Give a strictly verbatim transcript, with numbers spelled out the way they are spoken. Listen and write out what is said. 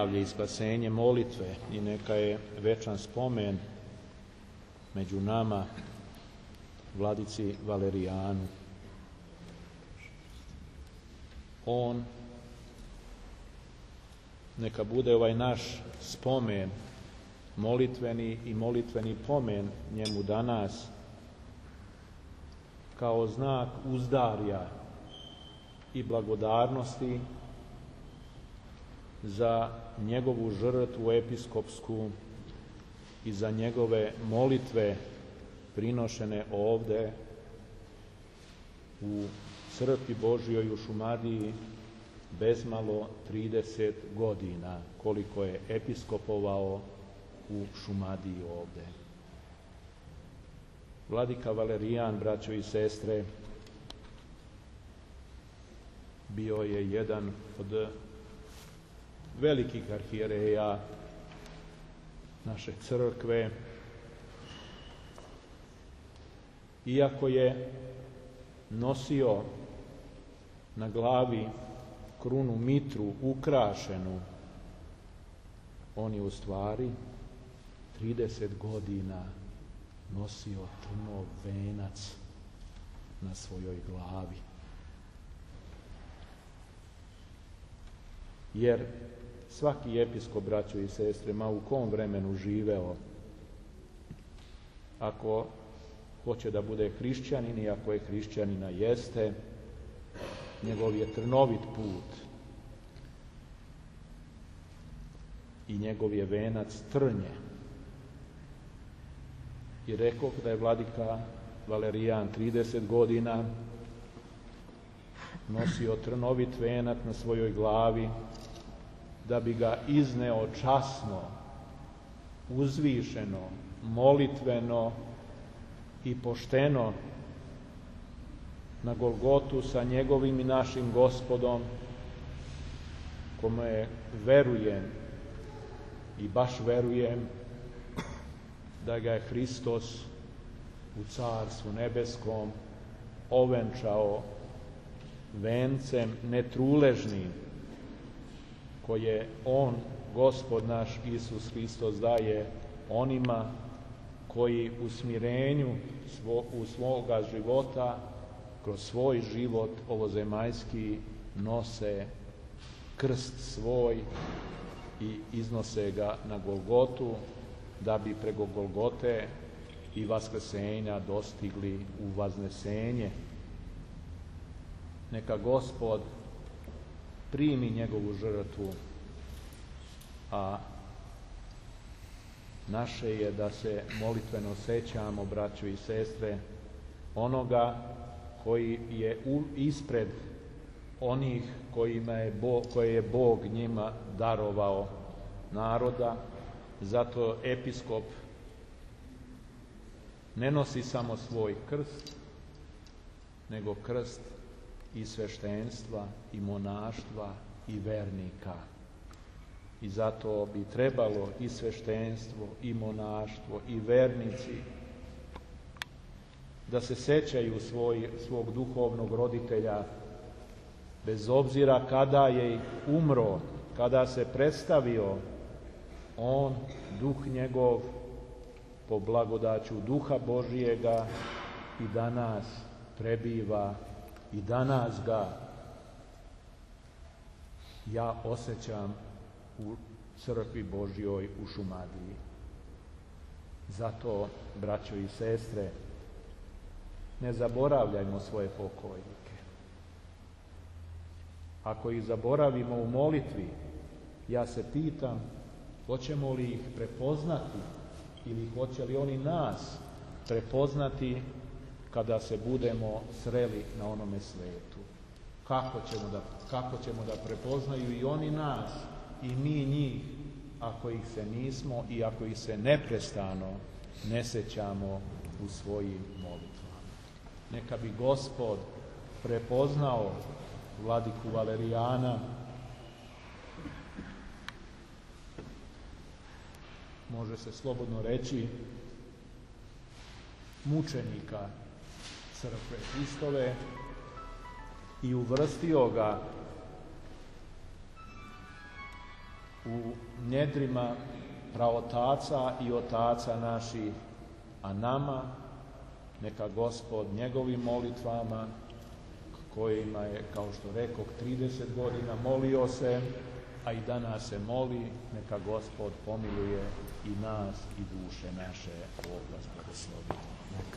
zdravlje i spasenje molitve i neka je večan spomen među nama vladici Valerijanu. On, neka bude ovaj naš spomen, molitveni i molitveni pomen njemu danas, kao znak uzdarja i blagodarnosti za njegovu žrtvu episkopsku i za njegove molitve prinošene ovde u crkvi Božjoj u Šumadiji bezmalo trideset godina, koliko je episkopovao u Šumadiji ovde. Vladika Valerijan, braćo i sestre, bio je jedan od velikih arhijereja naše crkve. Iako je nosio na glavi krunu mitru ukrašenu, on je u stvari trideset godina nosio trnov venac na svojoj glavi. Jer svaki episkop, braćo i sestre, ma u kom vremenu živeo, ako hoće da bude hrišćanin i ako je hrišćanina jeste, njegov je trnovit put i njegov je venac trnje. I rekoh da je vladika Valerijan trideset godina nosio trnovit venac na svojoj glavi da bi ga izneo časno, uzvišeno, molitveno i pošteno na Golgotu sa njegovim i našim Gospodom, kome verujem i baš verujem da ga je Hristos u Carstvu nebeskom ovenčao vencem netruležnim koje on, Gospod naš Isus Hristos, daje onima koji u smirenju svo, u svoga života, kroz svoj život ovozemaljski, nose krst svoj i iznose ga na Golgotu, da bi preko Golgote i vaskrsenja dostigli u vaznesenje. Neka Gospod primi njegovu žrtvu, a naše je da se molitveno sećamo, braćo i sestre, onoga koji je u, ispred onih kojima je Bog, koje je Bog njima darovao naroda. Zato episkop ne nosi samo svoj krst, nego krst i sveštenstva, i monaštva, i vernika. I zato bi trebalo i sveštenstvo, i monaštvo, i vernici da se sećaju svoj, svog duhovnog roditelja, bez obzira kada je umro, kada se predstavio, on, duh njegov, po blagodaću duha Božijega i danas prebiva i danas ga ja osjećam u crkvi Božjoj u Šumadiji. Zato, braćo i sestre, ne zaboravljajmo svoje pokojnike. Ako ih zaboravimo u molitvi, ja se pitam, hoćemo li ih prepoznati ili hoće li oni nas prepoznati kada se budemo sreli na onome svetu. Kako ćemo da, kako ćemo da prepoznaju i oni nas i mi njih, ako ih se nismo i ako ih se neprestano ne sećamo u svojim molitvama. Neka bi Gospod prepoznao vladiku Valerijana, može se slobodno reći, mučenika crkve Hristove, i uvrstio ga u njedrima praotaca i otaca naših, a nama neka Gospod njegovim molitvama, kojima je, kao što rekoh, trideset godina molio se, a i danas se moli, neka Gospod pomiluje i nas i duše naše. Bog vas blagoslovi.